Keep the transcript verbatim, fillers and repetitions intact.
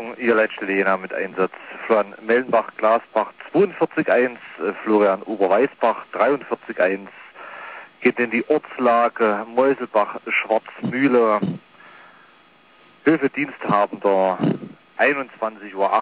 Besetzung ihr Leitstelle mit Einsatz. Florian Mellenbach, Glasbach zweiundvierzig eins, Florian Oberweisbach dreiundvierzig eins, geht in die Ortslage Meuselbach, Schwarzmühle, Höfe Diensthabender, einundzwanzig Uhr